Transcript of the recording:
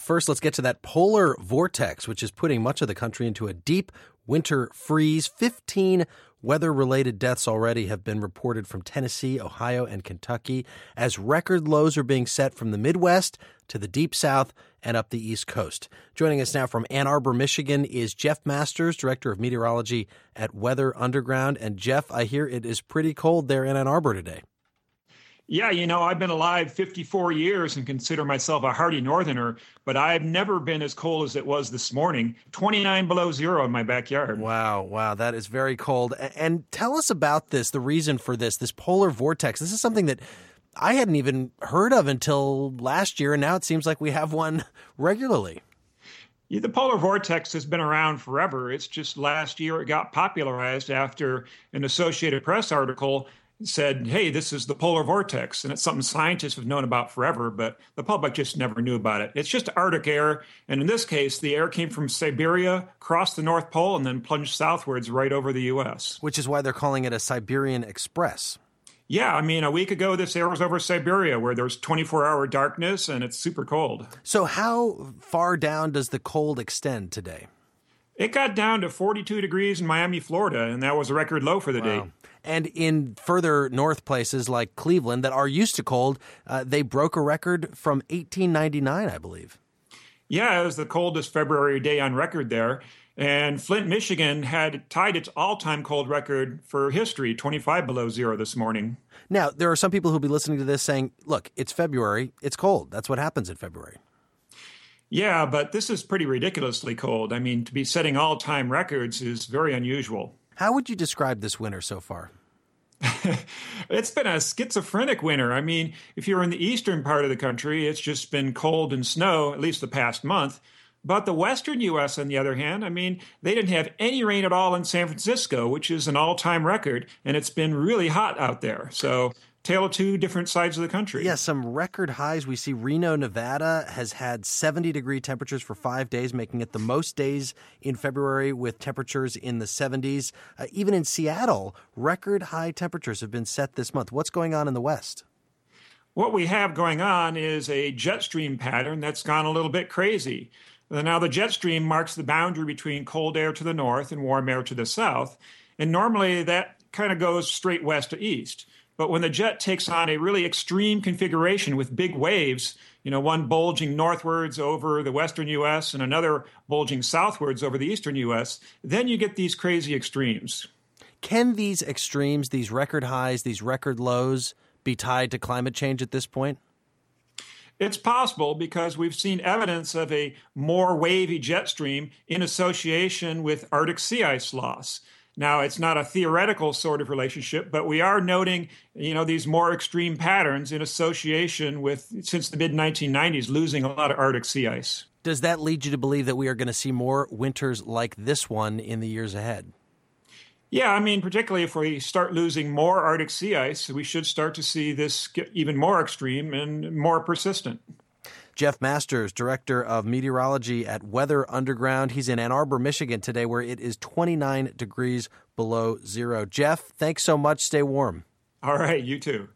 first, let's get to that polar vortex, which is putting much of the country into a deep winter freeze. 15 weather-related deaths already have been reported from Tennessee, Ohio, and Kentucky, as record lows are being set from the Midwest to the Deep South and up the East Coast. Joining us now from Ann Arbor, Michigan, is Jeff Masters, Director of Meteorology at Weather Underground. And Jeff, I hear it is pretty cold there in Ann Arbor today. Yeah, I've been alive 54 years and consider myself a hardy northerner, but I've never been as cold as it was this morning. 29 below zero in my backyard. Wow, that is very cold. And tell us about this, the reason for this polar vortex. This is something that I hadn't even heard of until last year, and now it seems like we have one regularly. Yeah, the polar vortex has been around forever. It's just last year it got popularized after an Associated Press article said, hey, this is the polar vortex. And it's something scientists have known about forever, but the public just never knew about it. It's just Arctic air. And in this case, the air came from Siberia, crossed the North Pole, and then plunged southwards right over the U.S. Which is why they're calling it a Siberian Express. Yeah, a week ago, this air was over Siberia, where there's 24-hour darkness, and it's super cold. So how far down does the cold extend today? It got down to 42 degrees in Miami, Florida, and that was a record low for the day. And in further north places like Cleveland that are used to cold, they broke a record from 1899, I believe. Yeah, it was the coldest February day on record there. And Flint, Michigan had tied its all-time cold record for history, 25 below zero this morning. Now, there are some people who'll be listening to this saying, look, it's February, it's cold. That's what happens in February. Yeah, but this is pretty ridiculously cold. To be setting all-time records is very unusual. How would you describe this winter so far? It's been a schizophrenic winter. If you're in the eastern part of the country, it's just been cold and snow, at least the past month. But the western U.S., on the other hand, they didn't have any rain at all in San Francisco, which is an all-time record, and it's been really hot out there. So, tale of two different sides of the country. Yeah, some record highs. We see Reno, Nevada has had 70-degree temperatures for 5 days, making it the most days in February with temperatures in the 70s. Even in Seattle, record high temperatures have been set this month. What's going on in the West? What we have going on is a jet stream pattern that's gone a little bit crazy. Now, the jet stream marks the boundary between cold air to the north and warm air to the south, and normally that kind of goes straight west to east. But when the jet takes on a really extreme configuration with big waves, one bulging northwards over the western U.S. and another bulging southwards over the eastern U.S., then you get these crazy extremes. Can these extremes, these record highs, these record lows, be tied to climate change at this point? It's possible because we've seen evidence of a more wavy jet stream in association with Arctic sea ice loss. Now, it's not a theoretical sort of relationship, but we are noting, these more extreme patterns in association with, since the mid-1990s, losing a lot of Arctic sea ice. Does that lead you to believe that we are going to see more winters like this one in the years ahead? Yeah, particularly if we start losing more Arctic sea ice, we should start to see this get even more extreme and more persistent. Jeff Masters, Director of Meteorology at Weather Underground. He's in Ann Arbor, Michigan today, where it is 29 degrees below zero. Jeff, thanks so much. Stay warm. All right, you too.